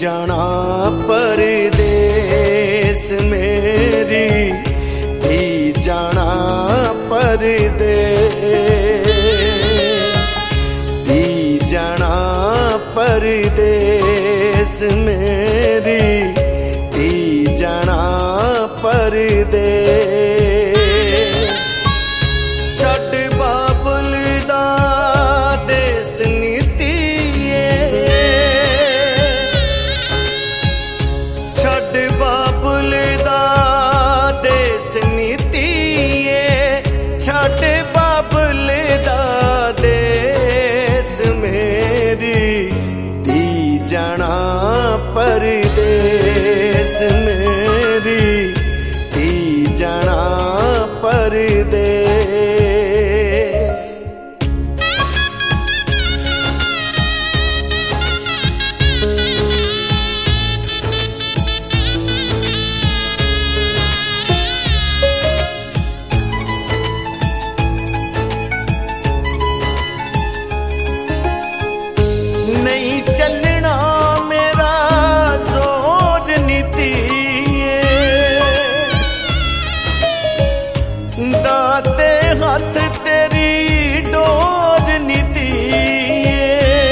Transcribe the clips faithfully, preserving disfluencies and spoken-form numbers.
जाना परदेस मेरी धी जाना परदेस, धी जाना परदेस मेरी धी जाना परदेस। छड़ बाबुल दा देस नीतिए, छड़ बाबुल दा देस नीतिए, छड़ बाबुल दा देस मेरी धी जाना परदेस मेरी धी जाना परदेस। नहीं चलना मेरा जोर नीतिए, दाते हाथ तेरी डोर नीतिए।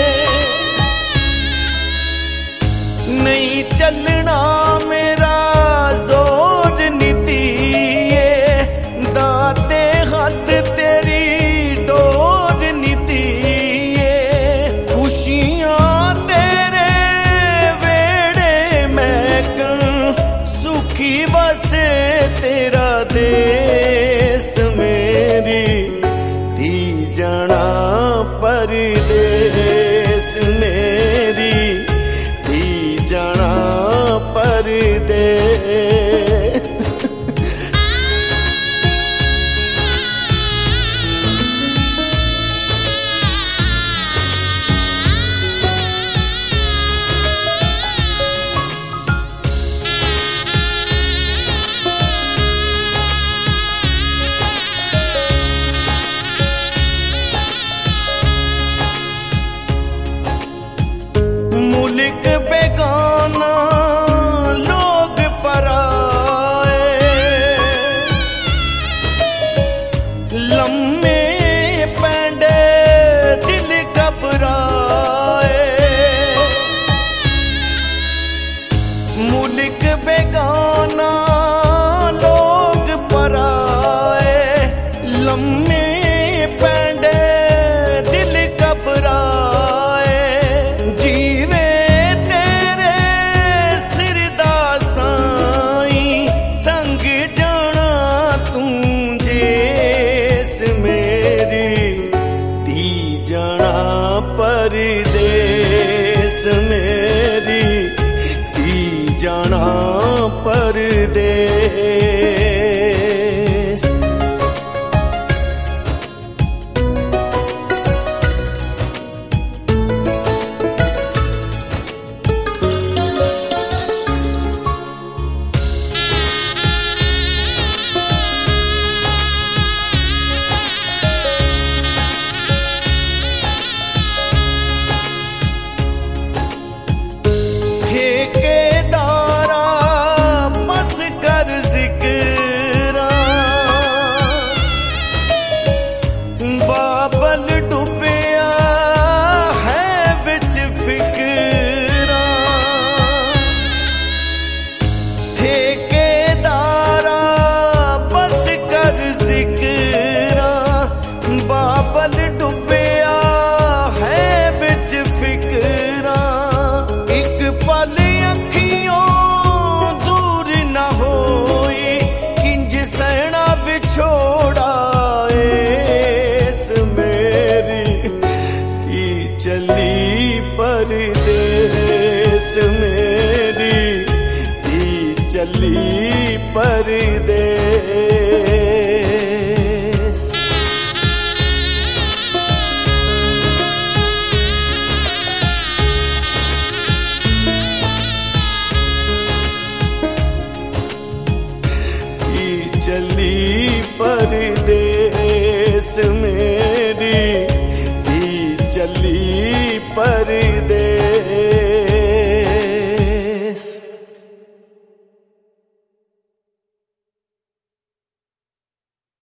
नहीं चलना मेरा जोर नीतिए, दाते हाथ तेरी डोर नीतिए। खुशियां तेरे वेड़े महकन, सुखी बसे तेरा देश मेरी धी जाना परदेस मेरी धी जाना परदेस। मुल्क बेगाना लोग पराए, लम्मे पैंडे दिल घबराए। मुल्क बेगाना लोग पराए, लम्मे पैंडे दिल घबराए। जीवे तेरे सिर दा साईं, संग जाना तू जेस मेरी धी जाना परदेस मेरी धी जाना परदेस। ठेकेदारा बस कर जिक्रा, बाबल डुबिया है बिच फिकरा। ठेकेदारा बस कर जिक्रा, बाबल डुबिया है बिच फिकरा। एक पल अखियों दूर न होई, किंज सहना विछोड़ा एस मेरी धी चली परदेस मेरी धी चली परदेस। चली परदेस में